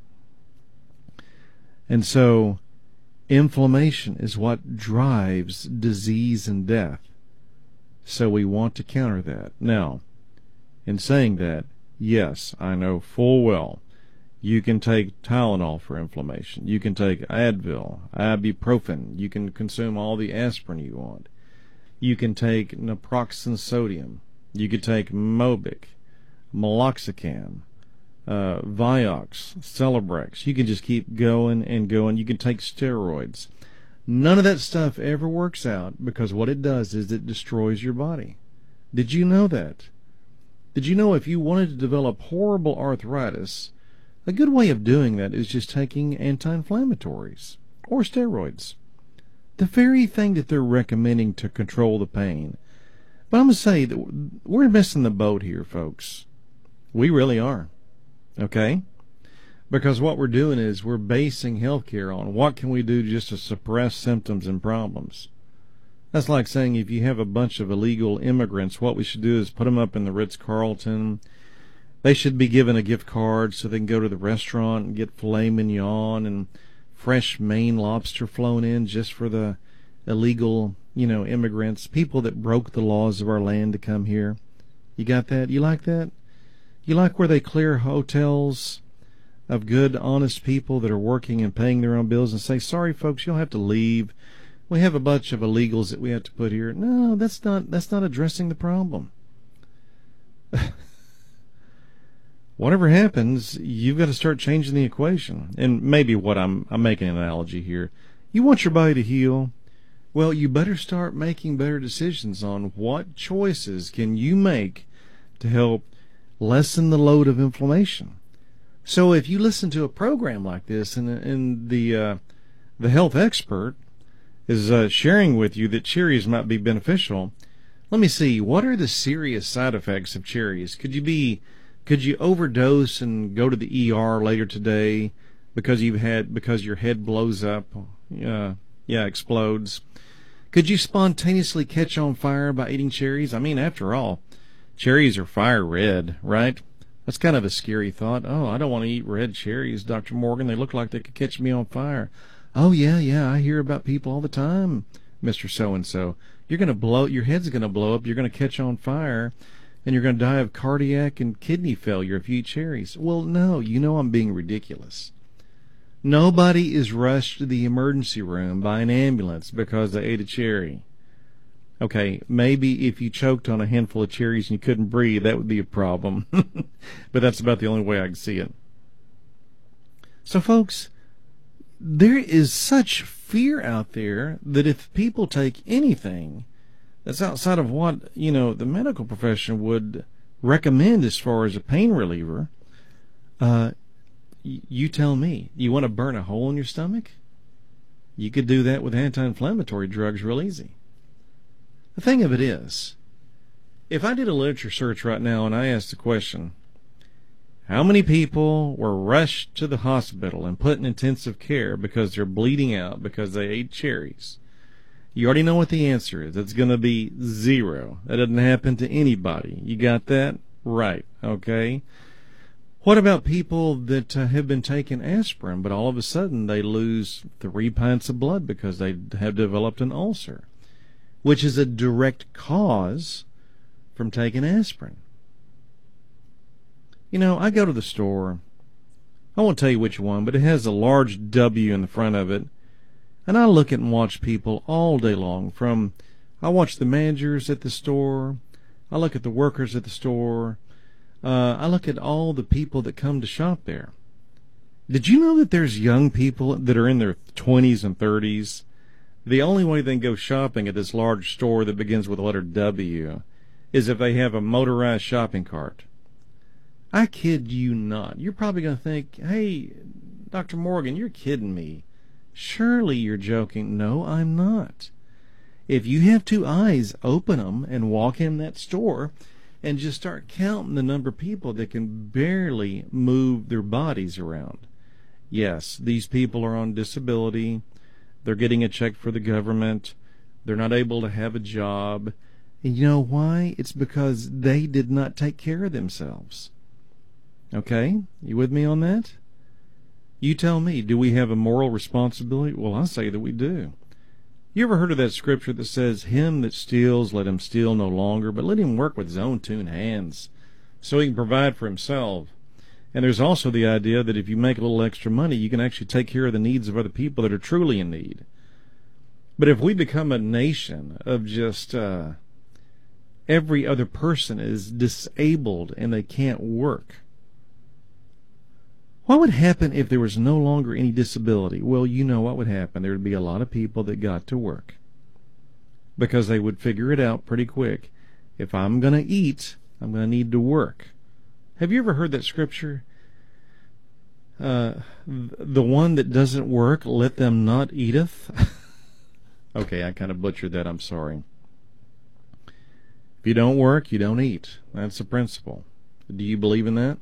And so, inflammation is what drives disease and death. So we want to counter that. Now, in saying that, yes, I know full well, You can take Tylenol for inflammation. You can take Advil, ibuprofen. You can consume all the aspirin you want. You can take naproxen sodium. You could take Mobic, meloxicam, uh, Vioxx, Celebrex. You can just keep going and going. You can take steroids. None of that stuff ever works out because what it does is it destroys your body. Did you know that? Did you know if you wanted to develop horrible arthritis, a good way of doing that is just taking anti-inflammatories or steroids? The very thing that they're recommending to control the pain. But I'm going to say that we're missing the boat here, folks. We really are. Okay? Because what we're doing is we're basing healthcare on what can we do just to suppress symptoms and problems. That's like saying if you have a bunch of illegal immigrants, what we should do is put them up in the Ritz-Carlton. They should be given a gift card so they can go to the restaurant and get filet mignon and fresh Maine lobster flown in just for the illegal, you know, immigrants, people that broke the laws of our land to come here. You got that? You like that? You like where they clear hotels of good, honest people that are working and paying their own bills and say, sorry, folks, you'll have to leave. We have a bunch of illegals that we have to put here. No, that's not that's not addressing the problem. Whatever happens, you've got to start changing the equation. And maybe what I'm I'm making an analogy here. You want your body to heal? Well, you better start making better decisions on what choices can you make to help lessen the load of inflammation. So if you listen to a program like this and, and the uh, the health expert is uh, sharing with you that cherries might be beneficial, let me see, what are the serious side effects of cherries? Could you be, could you overdose and go to the E R later today because you've had, because your head blows up, uh, yeah, explodes? Could you spontaneously catch on fire by eating cherries? I mean, after all, cherries are fire red, right? That's kind of a scary thought. Oh, I don't want to eat red cherries, Doctor Morgan. They look like they could catch me on fire. Oh, yeah, yeah, I hear about people all the time, Mister So-and-so. You're going to blow, your head's going to blow up, you're going to catch on fire, and you're going to die of cardiac and kidney failure if you eat cherries. Well, no, you know I'm being ridiculous. Nobody is rushed to the emergency room by an ambulance because they ate a cherry. Okay, maybe if you choked on a handful of cherries and you couldn't breathe, that would be a problem. But that's about the only way I can see it. So, folks, there is such fear out there that if people take anything that's outside of what, you know, the medical profession would recommend as far as a pain reliever, uh, y- you tell me, you want to burn a hole in your stomach? You could do that with anti-inflammatory drugs real easy. The thing of it is, if I did a literature search right now and I asked the question, how many people were rushed to the hospital and put in intensive care because they're bleeding out because they ate cherries? You already know what the answer is. It's going to be zero. That doesn't happen to anybody. You got that? Right. Okay. What about people that uh, have been taking aspirin, but all of a sudden they lose three pints of blood because they have developed an ulcer, which is a direct cause from taking aspirin? You know, I go to the store, I won't tell you which one, but it has a large W in the front of it, and I look at and watch people all day long. From, I watch the managers at the store, I look at the workers at the store, uh, I look at all the people that come to shop there. Did you know that there's young people that are in their twenties and thirties? The only way they can go shopping at this large store that begins with the letter W is if they have a motorized shopping cart. I kid you not. You're probably going to think, hey, Doctor Morgan, you're kidding me. Surely you're joking. No, I'm not. If you have two eyes, open them and walk in that store and just start counting the number of people that can barely move their bodies around. Yes, these people are on disability. They're getting a check for the government. They're not able to have a job. And you know why? It's because they did not take care of themselves. Okay? You with me on that? You tell me, do we have a moral responsibility? Well, I say that we do. You ever heard of that scripture that says, him that steals, let him steal no longer, but let him work with his own two hands so he can provide for himself? And there's also the idea that if you make a little extra money, you can actually take care of the needs of other people that are truly in need. But if we become a nation of just uh, every other person is disabled and they can't work, what would happen if there was no longer any disability? Well, you know what would happen. There would be a lot of people that got to work because they would figure it out pretty quick. If I'm going to eat, I'm going to need to work. Have you ever heard that scripture? Uh, the one that doesn't work, let them not eateth. Okay, I kind of butchered that. I'm sorry. If you don't work, you don't eat. That's the principle. Do you believe in that?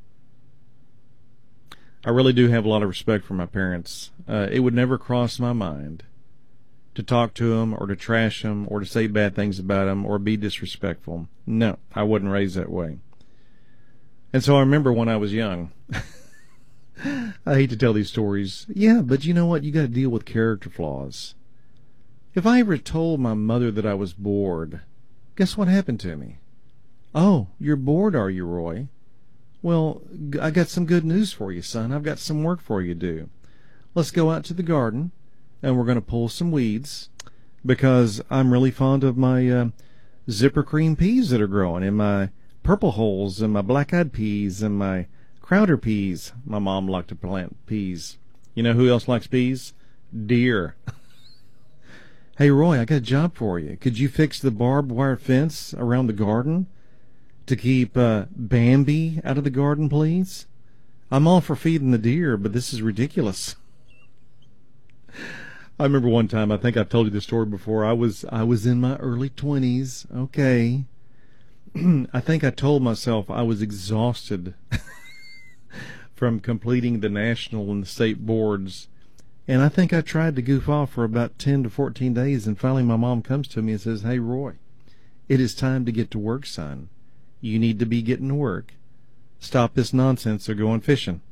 I really do have a lot of respect for my parents. Uh, it would never cross my mind to talk to them or to trash them or to say bad things about them or be disrespectful. No, I wasn't raised that way. And so I remember when I was young, I hate to tell these stories. Yeah, but you know what? You got to deal with character flaws. If I ever told my mother that I was bored, guess what happened to me? Oh, you're bored, are you, Roy? Well, I got some good news for you, son. I've got some work for you to do. Let's go out to the garden, and we're going to pull some weeds, because I'm really fond of my uh, zipper cream peas that are growing, and my purple holes, and my black-eyed peas, and my Crowder peas. My mom liked to plant peas. You know who else likes peas? Deer. Hey, Roy, I got a job for you. Could you fix the barbed wire fence around the garden to keep uh, Bambi out of the garden, please? I'm all for feeding the deer, but this is ridiculous. I remember one time, I think I've told you this story before, I was I was in my early twenties, okay. I think I told myself I was exhausted from completing the national and the state boards, and I think I tried to goof off for about ten to fourteen days, and finally my mom comes to me and says, hey, Roy, it is time to get to work, son. You need to be getting to work. Stop this nonsense or going fishing.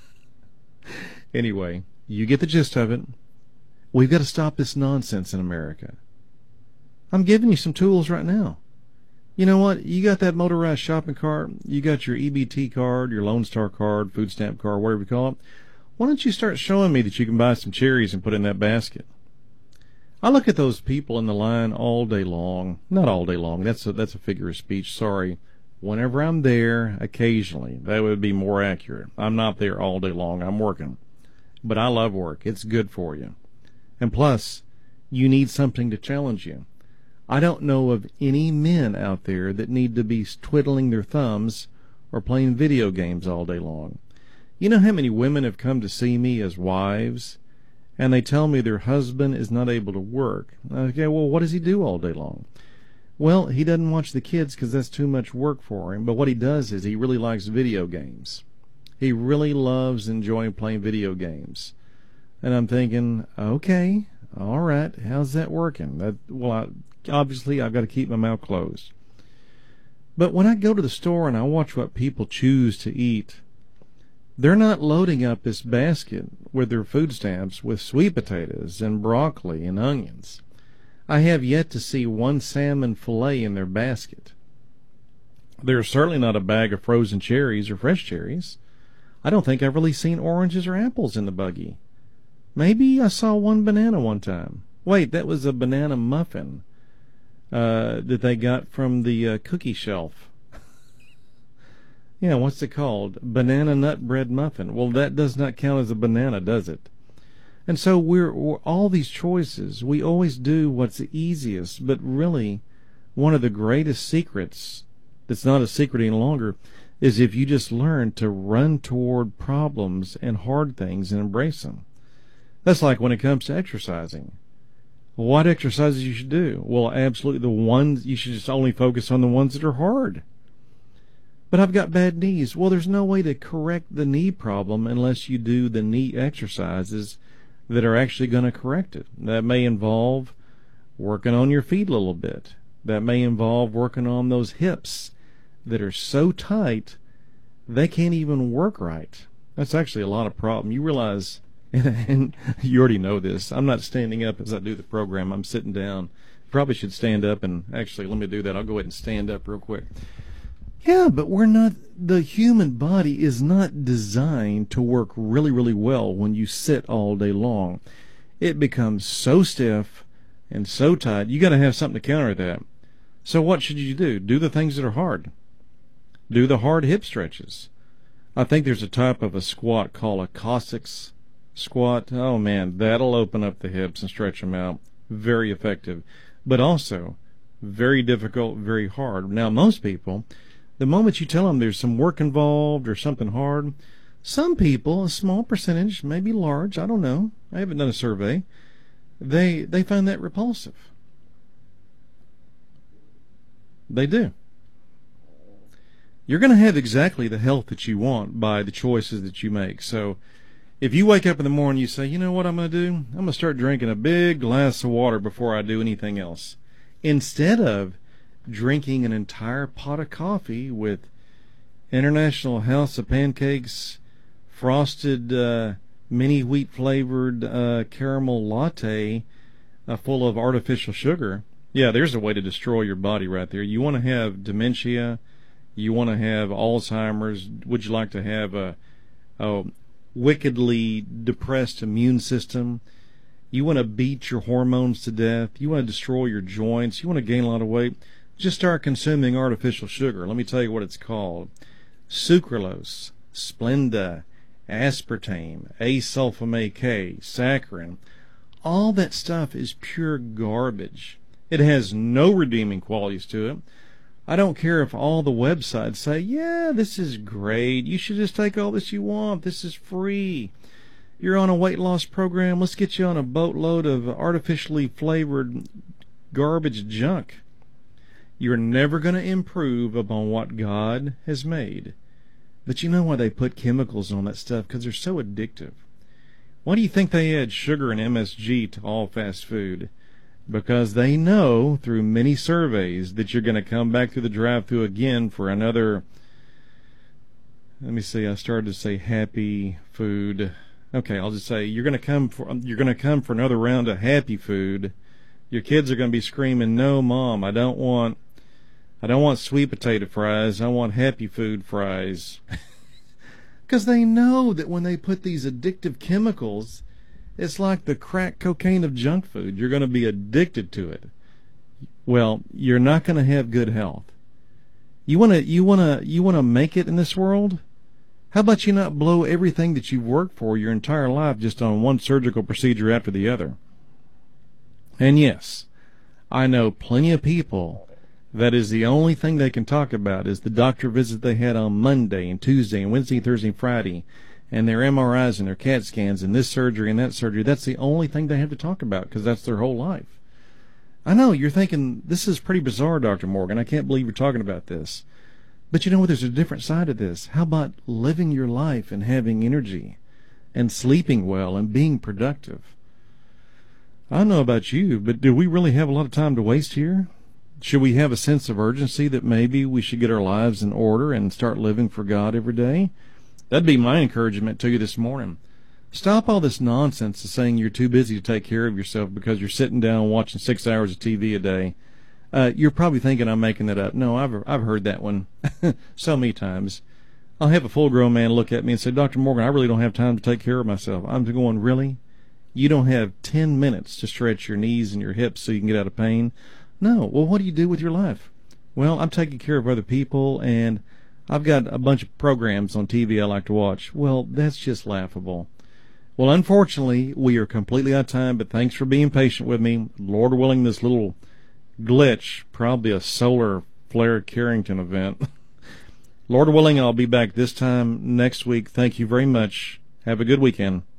Anyway, you get the gist of it. We've got to stop this nonsense in America. I'm giving you some tools right now. You know what? You got that motorized shopping cart. You got your E B T card, your Lone Star card, food stamp card, whatever you call it. Why don't you start showing me that you can buy some cherries and put in that basket? I look at those people in the line all day long. Not all day long. That's a, that's a figure of speech. Sorry. Whenever I'm there, occasionally. That would be more accurate. I'm not there all day long. I'm working. But I love work. It's good for you. And plus, you need something to challenge you. I don't know of any men out there that need to be twiddling their thumbs or playing video games all day long. You know how many women have come to see me as wives, and they tell me their husband is not able to work. Okay, well, what does he do all day long? Well, he doesn't watch the kids because that's too much work for him, but what he does is he really likes video games. He really loves enjoying playing video games. And I'm thinking, okay, all right, how's that working? That, well, I, obviously I've got to keep my mouth closed. But when I go to the store and I watch what people choose to eat, they're not loading up this basket with their food stamps with sweet potatoes and broccoli and onions. I have yet to see one salmon fillet in their basket. There's certainly not a bag of frozen cherries or fresh cherries. I don't think I've really seen oranges or apples in the buggy. Maybe I saw one banana one time. Wait, that was a banana muffin uh, that they got from the uh, cookie shelf. Yeah, what's it called? Banana nut bread muffin. Well, that does not count as a banana, does it? And so we're, we're all these choices. We always do what's the easiest, but really one of the greatest secrets that's not a secret any longer is if you just learn to run toward problems and hard things and embrace them. That's like when it comes to exercising. What exercises you should do? Well, absolutely the ones, you should just only focus on the ones that are hard. But I've got bad knees. Well, there's no way to correct the knee problem unless you do the knee exercises that are actually going to correct it. That may involve working on your feet a little bit. That may involve working on those hips that are so tight they can't even work right. That's actually a lot of problem. You realize, and you already know this, I'm not standing up as I do the program. I'm sitting down. Probably should stand up, and actually, let me do that. I'll go ahead and stand up real quick. Yeah, but we're not the human body is not designed to work really, really well when you sit all day long. It becomes so stiff and so tight. You got to have something to counter that. So what should you do? Do the things that are hard. Do the hard hip stretches. I think there's a type of a squat called a Cossacks squat. Oh man, that'll open up the hips and stretch them out. Very effective. But also very difficult, very hard. Now most people, the moment you tell them there's some work involved or something hard, some people, a small percentage, maybe large, I don't know, I haven't done a survey, they they find that repulsive. They do. You're going to have exactly the health that you want by the choices that you make. So if you wake up in the morning and you say, you know what I'm going to do? I'm going to start drinking a big glass of water before I do anything else. Instead of drinking an entire pot of coffee with International House of Pancakes, frosted uh, mini wheat flavored uh, caramel latte uh, full of artificial sugar. Yeah, there's a way to destroy your body right there. You want to have dementia. You want to have Alzheimer's. Would you like to have a, a wickedly depressed immune system? You want to beat your hormones to death. You want to destroy your joints. You want to gain a lot of weight. Just start consuming artificial sugar. Let me tell you what it's called. Sucralose, Splenda, aspartame, asulfame K, saccharin. All that stuff is pure garbage. It has no redeeming qualities to it. I don't care if all the websites say, yeah, this is great. You should just take all this you want. This is free. You're on a weight loss program. Let's get you on a boatload of artificially flavored garbage junk. You're never going to improve upon what God has made. But you know why they put chemicals on that stuff? Because they're so addictive. Why do you think they add sugar and M S G to all fast food? Because they know through many surveys that you're going to come back through the drive-thru again for another, let me see, I started to say happy food. Okay, I'll just say you're going to come for you're going to come for another round of happy food. Your kids are going to be screaming, "No, Mom, I don't want I don't want sweet potato fries. I want happy food fries." Because they know that when they put these addictive chemicals, it's like the crack cocaine of junk food. You're going to be addicted to it. Well, you're not going to have good health. You want to you want to you want to make it in this world? How about you not blow everything that you've worked for your entire life just on one surgical procedure after the other? And yes, I know plenty of people that is the only thing they can talk about is the doctor visit they had on Monday and Tuesday and Wednesday, Thursday, and Friday, and their M R Is and their CAT scans and this surgery and that surgery. That's the only thing they have to talk about because that's their whole life. I know, you're thinking, this is pretty bizarre, Doctor Morgan. I can't believe you're talking about this. But you know what? There's a different side of this. How about living your life and having energy and sleeping well and being productive? I don't know about you, but do we really have a lot of time to waste here? Should we have a sense of urgency that maybe we should get our lives in order and start living for God every day? That'd be my encouragement to you this morning. Stop all this nonsense of saying you're too busy to take care of yourself because you're sitting down watching six hours of T V a day. Uh, you're probably thinking I'm making that up. No, I've I've heard that one so many times. I'll have a full-grown man look at me and say, Doctor Morgan, I really don't have time to take care of myself. I'm going, really? You don't have ten minutes to stretch your knees and your hips so you can get out of pain? No. Well, what do you do with your life? Well, I'm taking care of other people, and I've got a bunch of programs on T V I like to watch. Well, that's just laughable. Well, unfortunately, we are completely out of time, but thanks for being patient with me. Lord willing, this little glitch, probably a solar flare Carrington event. Lord willing, I'll be back this time next week. Thank you very much. Have a good weekend.